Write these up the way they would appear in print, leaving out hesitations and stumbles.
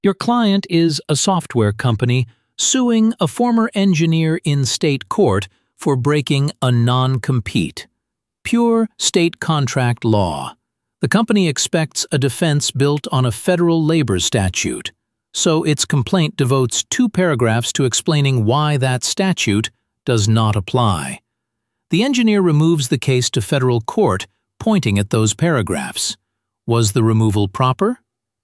Your client is a software company suing a former engineer in state court for breaking a non-compete. Pure state contract law. The company expects a defense built on a federal labor statute, so its complaint devotes 2 paragraphs to explaining why that statute does not apply. The engineer removes the case to federal court, pointing at those paragraphs. Was the removal proper?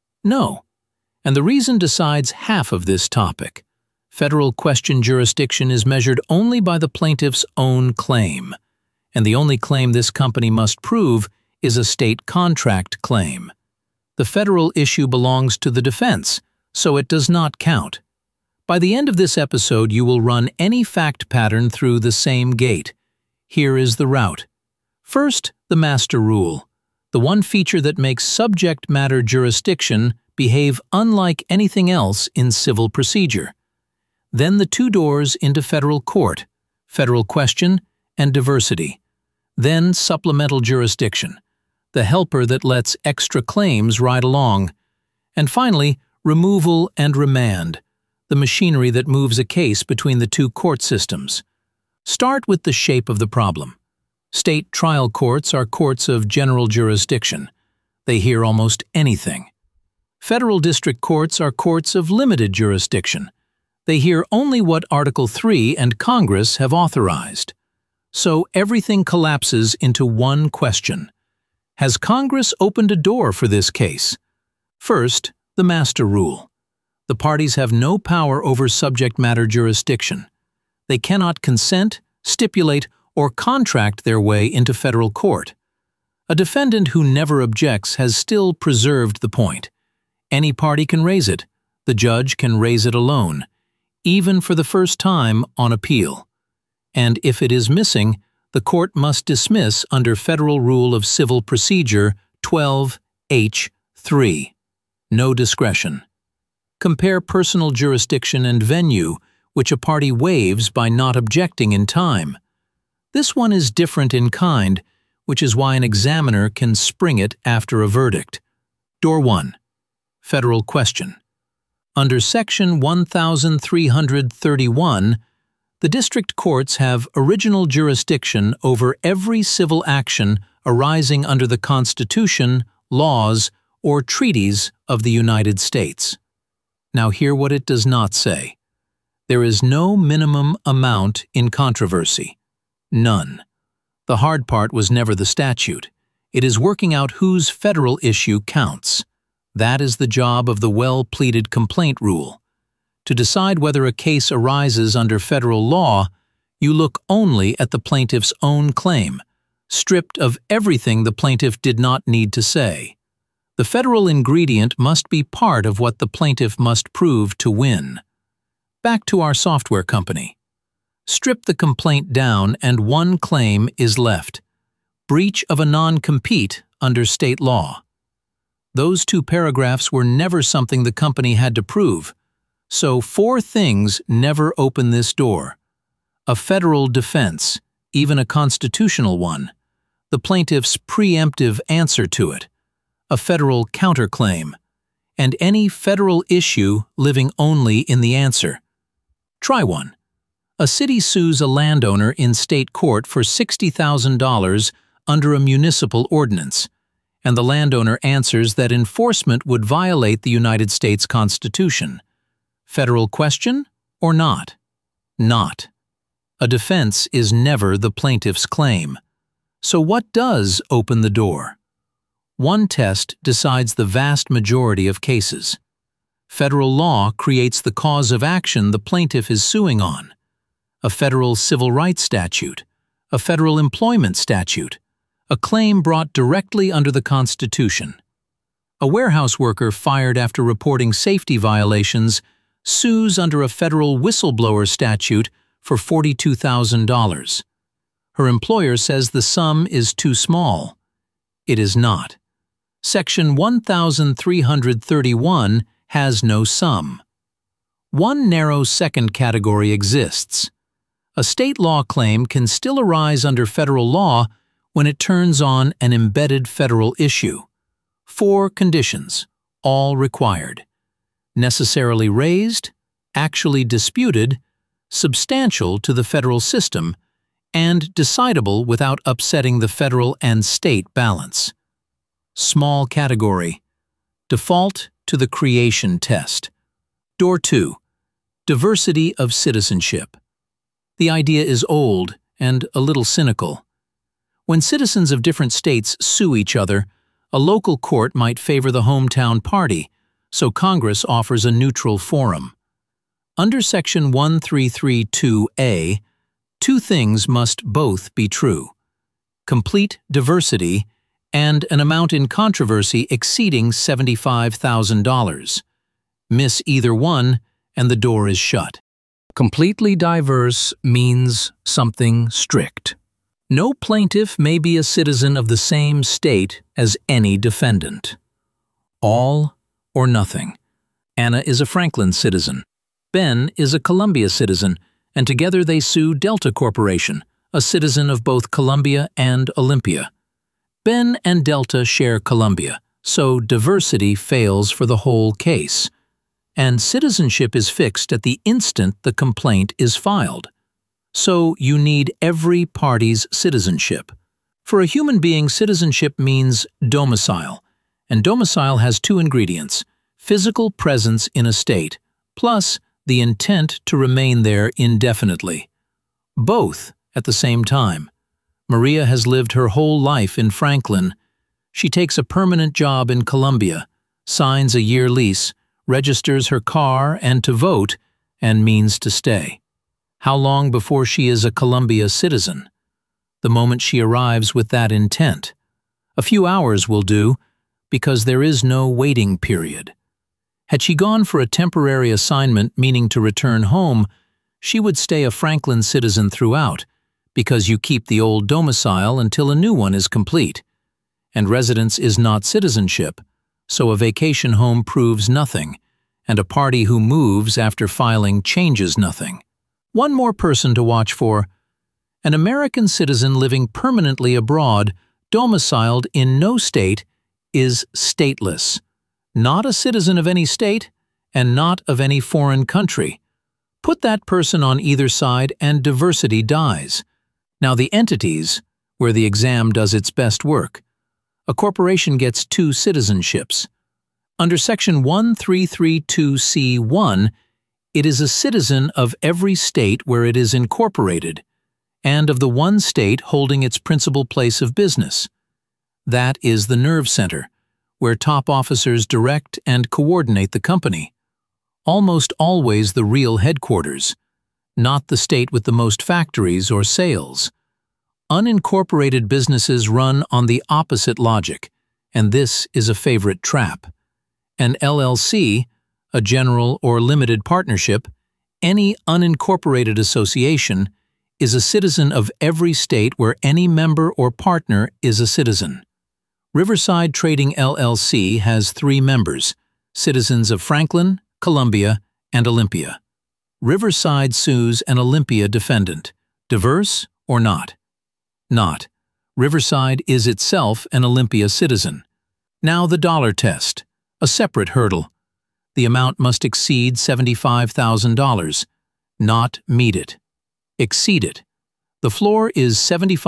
No. And the reason decides half of this topic. Federal question jurisdiction is measured only by the plaintiff's own claim, and the only claim this company must prove is a state contract claim. The federal issue belongs to the defense, so it does not count. By the end of this episode, you will run any fact pattern through the same gate. Here is the route. First, the master rule, the one feature that makes subject matter jurisdiction behave unlike anything else in civil procedure. Then the 2 doors into federal court, federal question and diversity. Then supplemental jurisdiction, the helper that lets extra claims ride along. And finally, removal and remand, the machinery that moves a case between the 2 court systems. Start with the shape of the problem. State trial courts are courts of general jurisdiction. They hear almost anything. Federal district courts are courts of limited jurisdiction. They hear only what Article 3 and Congress have authorized. So everything collapses into one question. Has Congress opened a door for this case? First, the master rule. The parties have no power over subject matter jurisdiction. They cannot consent, stipulate, or contract their way into federal court. A defendant who never objects has still preserved the point. Any party can raise it. The judge can raise it alone, even for the first time on appeal. And if it is missing, the court must dismiss under Federal Rule of Civil Procedure 12H3. No discretion. Compare personal jurisdiction and venue, which a party waives by not objecting in time. This one is different in kind, which is why an examiner can spring it after a verdict. Door 1. Federal question. Under Section 1331, the district courts have original jurisdiction over every civil action arising under the Constitution, laws, or treaties of the United States. Now hear what it does not say. There is no minimum amount in controversy. None. The hard part was never the statute. It is working out whose federal issue counts. That is the job of the well-pleaded complaint rule. To decide whether a case arises under federal law, you look only at the plaintiff's own claim, stripped of everything the plaintiff did not need to say. The federal ingredient must be part of what the plaintiff must prove to win. Back to our software company. Strip the complaint down and one claim is left: breach of a non-compete under state law. Those 2 paragraphs were never something the company had to prove, so 4 things never open this door. A federal defense, even a constitutional one, the plaintiff's preemptive answer to it, a federal counterclaim, and any federal issue living only in the answer. Try one. A city sues a landowner in state court for $60,000 under a municipal ordinance, and the landowner answers that enforcement would violate the United States Constitution. Federal question or not? Not. A defense is never the plaintiff's claim. So what does open the door? One test decides the vast majority of cases. Federal law creates the cause of action the plaintiff is suing on. A federal civil rights statute, a federal employment statute, a claim brought directly under the Constitution. A warehouse worker fired after reporting safety violations sues under a federal whistleblower statute for $42,000. Her employer says the sum is too small. It is not. Section 1331 has no sum. One narrow second category exists. A state law claim can still arise under federal law when it turns on an embedded federal issue. 4 conditions, all required. necessarily raised, actually disputed, substantial to the federal system, and decidable without upsetting the federal and state balance. Small category. Default to the creation test. Door 2. Diversity of citizenship. The idea is old and a little cynical. When citizens of different states sue each other, a local court might favor the hometown party, so Congress offers a neutral forum. Under Section 1332A, two things must both be true: complete diversity and an amount in controversy exceeding $75,000. Miss either one, and the door is shut. Completely diverse means something strict. No plaintiff may be a citizen of the same state as any defendant. All or nothing. Anna is a Franklin citizen. Ben is a Columbia citizen, and together they sue Delta Corporation, a citizen of both Columbia and Olympia. Ben and Delta share Columbia, so diversity fails for the whole case. And citizenship is fixed at the instant the complaint is filed. So you need every party's citizenship. For a human being, citizenship means domicile, and domicile has two ingredients: physical presence in a state, plus the intent to remain there indefinitely. Both at the same time. Maria has lived her whole life in Franklin. She takes a permanent job in Columbia, signs a year lease, registers her car and to vote, and means to stay. How long before she is a Columbia citizen? The moment she arrives with that intent. A few hours will do, because there is no waiting period. Had she gone for a temporary assignment meaning to return home, she would stay a Franklin citizen throughout, because you keep the old domicile until a new one is complete. And residence is not citizenship, so a vacation home proves nothing, and a party who moves after filing changes nothing. One more person to watch for: an American citizen living permanently abroad, domiciled in no state, is stateless. Not a citizen of any state, and not of any foreign country. Put that person on either side and diversity dies. Now the entities, where the exam does its best work. A corporation gets two citizenships. Under Section 1332C1, it is a citizen of every state where it is incorporated, and of the one state holding its principal place of business. That is the nerve center, where top officers direct and coordinate the company. Almost always the real headquarters, not the state with the most factories or sales. Unincorporated businesses run on the opposite logic, and this is a favorite trap. An LLC, a general or limited partnership, any unincorporated association, is a citizen of every state where any member or partner is a citizen. Riverside Trading LLC has 3 members, citizens of Franklin, Columbia, and Olympia. Riverside sues an Olympia defendant. Diverse or not? Not. Riverside is itself an Olympia citizen. Now the dollar test, a separate hurdle. The amount must exceed $75,000. Not meet it. Exceed it. The floor is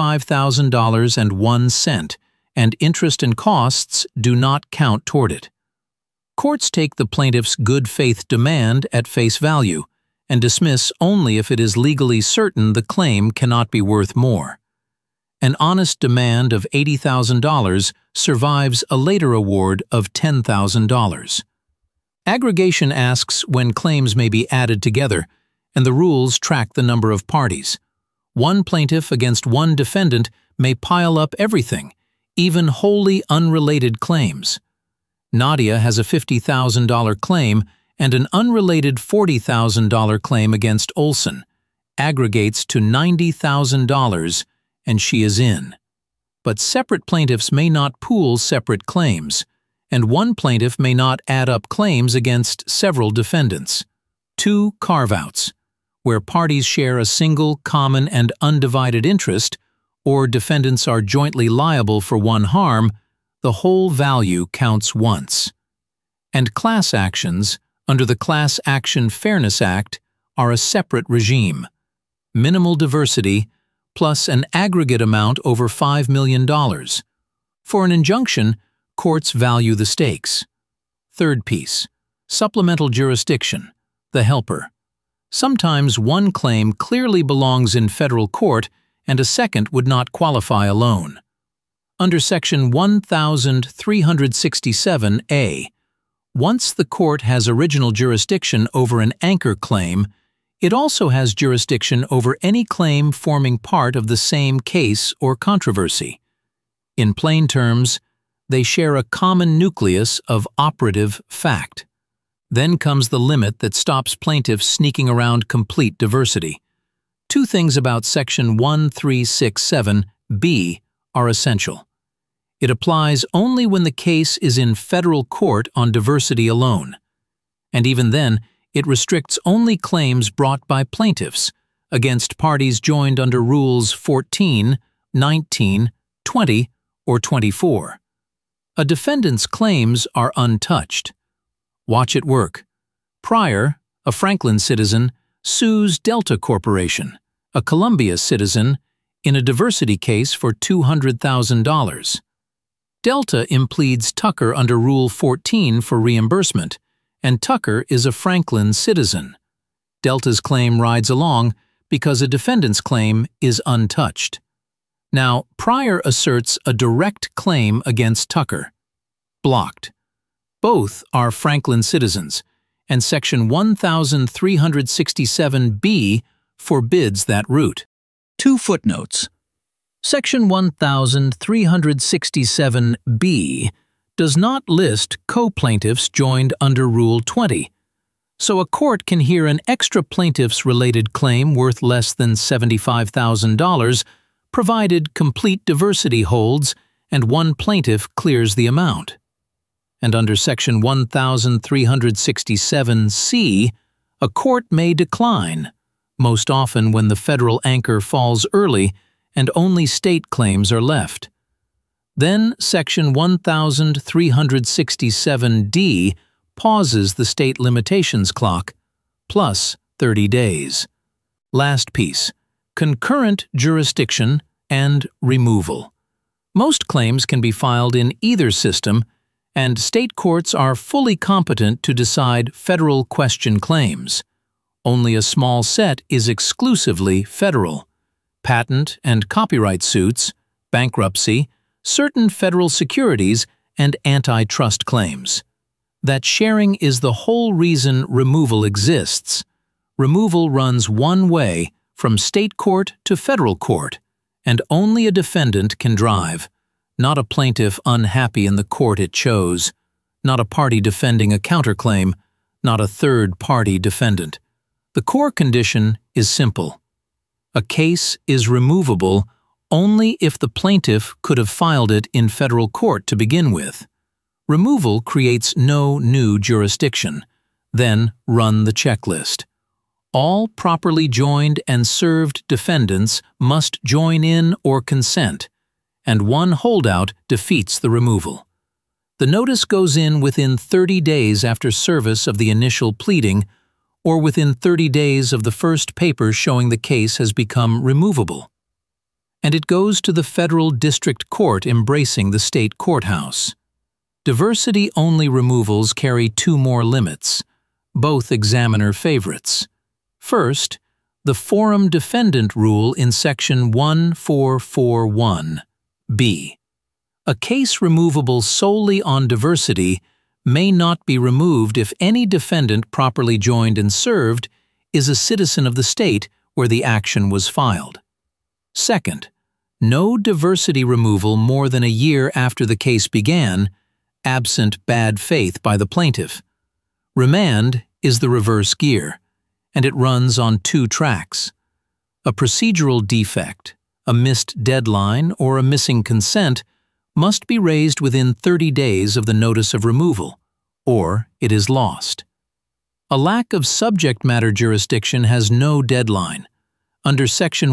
$75,001, and interest and costs do not count toward it. Courts take the plaintiff's good faith demand at face value and dismiss only if it is legally certain the claim cannot be worth more. An honest demand of $80,000 survives a later award of $10,000. Aggregation asks when claims may be added together, and the rules track the number of parties. One plaintiff against one defendant may pile up everything, even wholly unrelated claims. Nadia has a $50,000 claim and an unrelated $40,000 claim against Olson, aggregates to $90,000, and she is in. But separate plaintiffs may not pool separate claims, and one plaintiff may not add up claims against several defendants. 2 carve-outs, where parties share a single, common, and undivided interest, or defendants are jointly liable for one harm, the whole value counts once. And class actions, under the Class Action Fairness Act, are a separate regime. Minimal diversity plus an aggregate amount over $5 million. For an injunction, courts value the stakes. Third piece, supplemental jurisdiction, the helper. Sometimes one claim clearly belongs in federal court and a second would not qualify alone. Under Section 1367A, once the court has original jurisdiction over an anchor claim, it also has jurisdiction over any claim forming part of the same case or controversy. In plain terms, they share a common nucleus of operative fact. Then comes the limit that stops plaintiffs sneaking around complete diversity. Two things about Section 1367B are essential. It applies only when the case is in federal court on diversity alone. And even then, it restricts only claims brought by plaintiffs against parties joined under Rules 14, 19, 20, or 24. A defendant's claims are untouched. Watch it work. Pryor, a Franklin citizen, sues Delta Corporation, a Columbia citizen, in a diversity case for $200,000. Delta impleads Tucker under Rule 14 for reimbursement, and Tucker is a Franklin citizen. Delta's claim rides along because a defendant's claim is untouched. Now, Pryor asserts a direct claim against Tucker. Blocked. Both are Franklin citizens, and Section 1367B forbids that route. Two footnotes. Section 1367B does not list co-plaintiffs joined under Rule 20, so a court can hear an extra plaintiff's related claim worth less than $75,000 provided complete diversity holds and one plaintiff clears the amount. And under Section 1367C, a court may decline, most often when the federal anchor falls early and only state claims are left. Then Section 1367D pauses the state limitations clock, plus 30 days. Last piece, concurrent jurisdiction and removal. Most claims can be filed in either system, and state courts are fully competent to decide federal question claims. Only a small set is exclusively federal. Patent and copyright suits, bankruptcy, certain federal securities, and antitrust claims. That sharing is the whole reason removal exists. Removal runs one way, from state court to federal court, and only a defendant can drive, not a plaintiff unhappy in the court it chose, not a party defending a counterclaim, not a third-party defendant. The core condition is simple. A case is removable only if the plaintiff could have filed it in federal court to begin with. Removal creates no new jurisdiction. Then run the checklist. All properly joined and served defendants must join in or consent, and one holdout defeats the removal. The notice goes in within 30 days after service of the initial pleading or within 30 days of the first paper showing the case has become removable. And it goes to the federal district court embracing the state courthouse. Diversity-only removals carry two more limits, both examiner favorites. First, the forum defendant rule in Section 1441B. A case removable solely on diversity may not be removed if any defendant properly joined and served is a citizen of the state where the action was filed. Second, no diversity removal more than a year after the case began, absent bad faith by the plaintiff. Remand is the reverse gear, and it runs on two tracks. A procedural defect, a missed deadline, or a missing consent must be raised within 30 days of the notice of removal, or it is lost. A lack of subject matter jurisdiction has no deadline. Under Section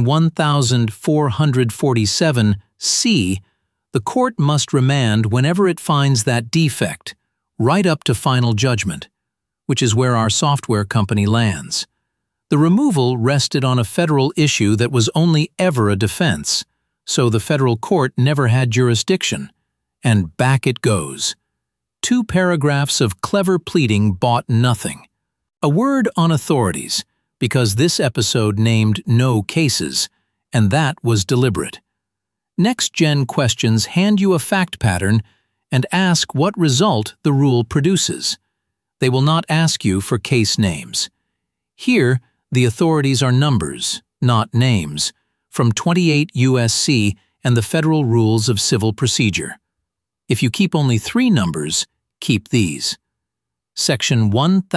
1447C, the court must remand whenever it finds that defect, right up to final judgment. which is where our software company lands. The removal rested on a federal issue that was only ever a defense, so the federal court never had jurisdiction. And back it goes. 2 paragraphs of clever pleading bought nothing. A word on authorities, because this episode named no cases, and that was deliberate. Next-gen questions hand you a fact pattern and ask what result the rule produces. They will not ask you for case names. Here, the authorities are numbers, not names, from 28 U.S.C. and the Federal Rules of Civil Procedure. If you keep only 3 numbers, keep these. Section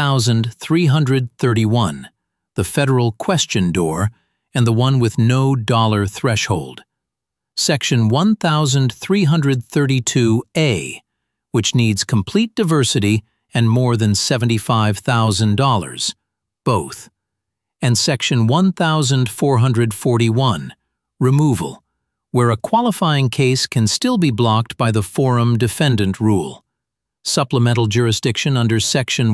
1331, the federal question door, and the one with no dollar threshold. Section 1332A, which needs complete diversity and more than $75,000, both. And Section 1441, removal, where a qualifying case can still be blocked by the forum defendant rule. Supplemental jurisdiction under Section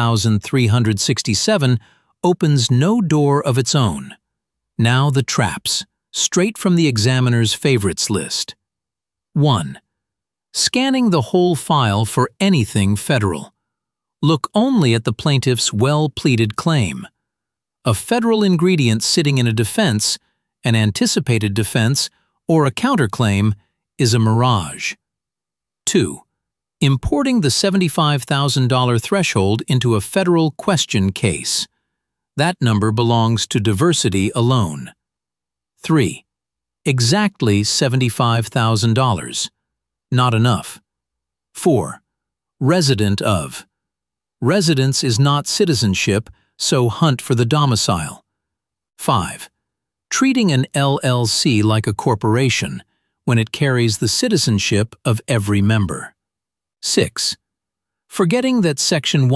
1367 opens no door of its own. Now the traps, straight from the examiner's favorites list. 1. Scanning the whole file for anything federal. Look only at the plaintiff's well-pleaded claim. A federal ingredient sitting in a defense, an anticipated defense, or a counterclaim is a mirage. 2. Importing the $75,000 threshold into a federal question case. That number belongs to diversity alone. 3. Exactly $75,000. Not enough. 4. Resident of. Residence is not citizenship, so hunt for the domicile. 5. Treating an LLC like a corporation when it carries the citizenship of every member. 6. Forgetting that Section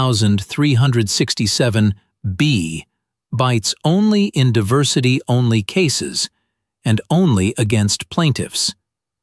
1367B bites only in diversity-only cases and only against plaintiffs.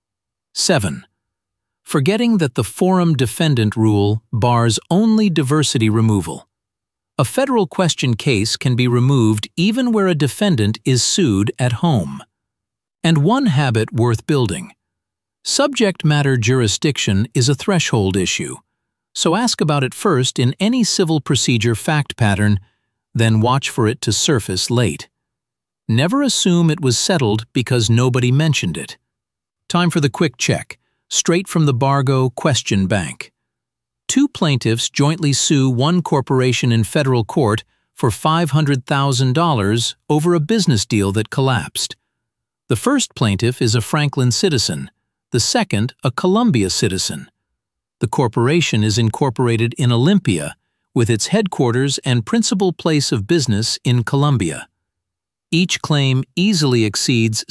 7. Forgetting that the forum defendant rule bars only diversity removal. A federal question case can be removed even where a defendant is sued at home. And one habit worth building. Subject matter jurisdiction is a threshold issue, so ask about it first in any civil procedure fact pattern, then watch for it to surface late. Never assume it was settled because nobody mentioned it. Time for the quick check, straight from the Bargo Question Bank. 2 plaintiffs jointly sue one corporation in federal court for $500,000 over a business deal that collapsed. The first plaintiff is a Franklin citizen, the second a Columbia citizen. The corporation is incorporated in Olympia, with its headquarters and principal place of business in Columbia. Each claim easily exceeds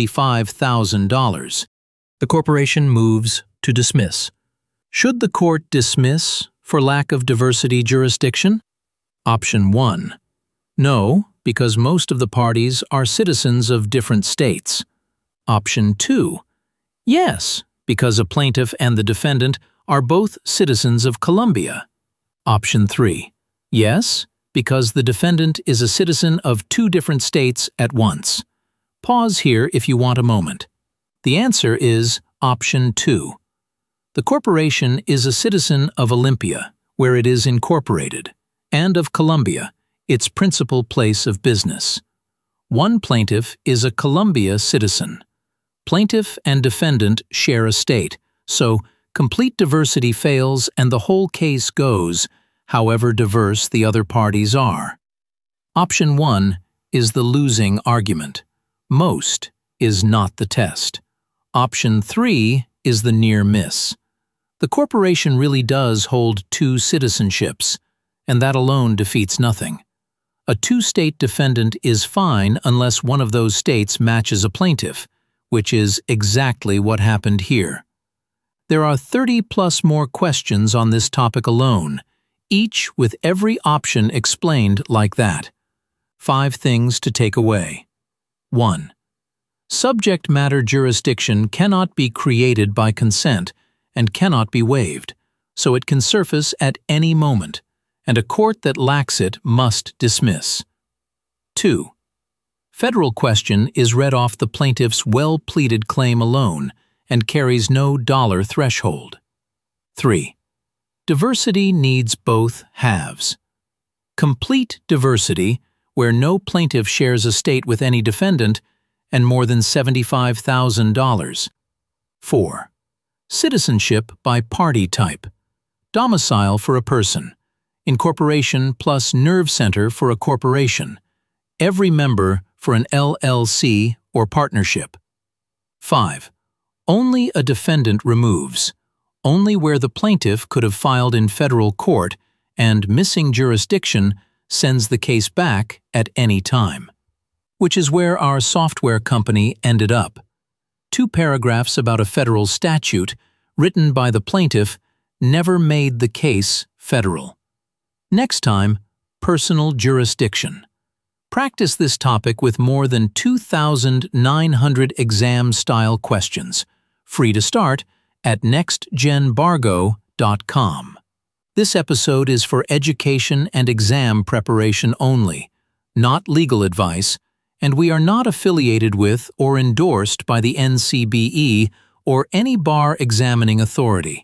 $75,000. The corporation moves to dismiss. Should the court dismiss for lack of diversity jurisdiction? Option 1. No, because most of the parties are citizens of different states. Option 2. Yes, because a plaintiff and the defendant are both citizens of Columbia. Option 3. Yes, because the defendant is a citizen of 2 different states at once. Pause here if you want a moment. The answer is Option 2. The corporation is a citizen of Olympia, where it is incorporated, and of Columbia, its principal place of business. One plaintiff is a Columbia citizen. Plaintiff and defendant share a state, so complete diversity fails and the whole case goes, however diverse the other parties are. Option 1 is the losing argument. Most is not the test. Option 3 is the near miss. The corporation really does hold 2 citizenships, and that alone defeats nothing. A 2-state defendant is fine unless one of those states matches a plaintiff, which is exactly what happened here. There are 30+ more questions on this topic alone, each with every option explained like that. 5 things to take away. 1. Subject matter jurisdiction cannot be created by consent and cannot be waived, so it can surface at any moment, and a court that lacks it must dismiss. 2. Federal question is read off the plaintiff's well-pleaded claim alone and carries no dollar threshold. 3. Diversity needs both halves. Complete diversity, where no plaintiff shares a state with any defendant, and more than $75,000. 4. Citizenship by party type. Domicile for a person. Incorporation plus nerve center for a corporation. Every member for an LLC or partnership. 5. Only a defendant removes. Only where the plaintiff could have filed in federal court and missing jurisdiction sends the case back at any time. Which is where our software company ended up. 2 paragraphs about a federal statute written by the plaintiff never made the case federal. Next time, personal jurisdiction. Practice this topic with more than 2,900 exam-style questions. Free to start at nextgenbargo.com. This episode is for education and exam preparation only, not legal advice, and we are not affiliated with or endorsed by the NCBE or any bar examining authority.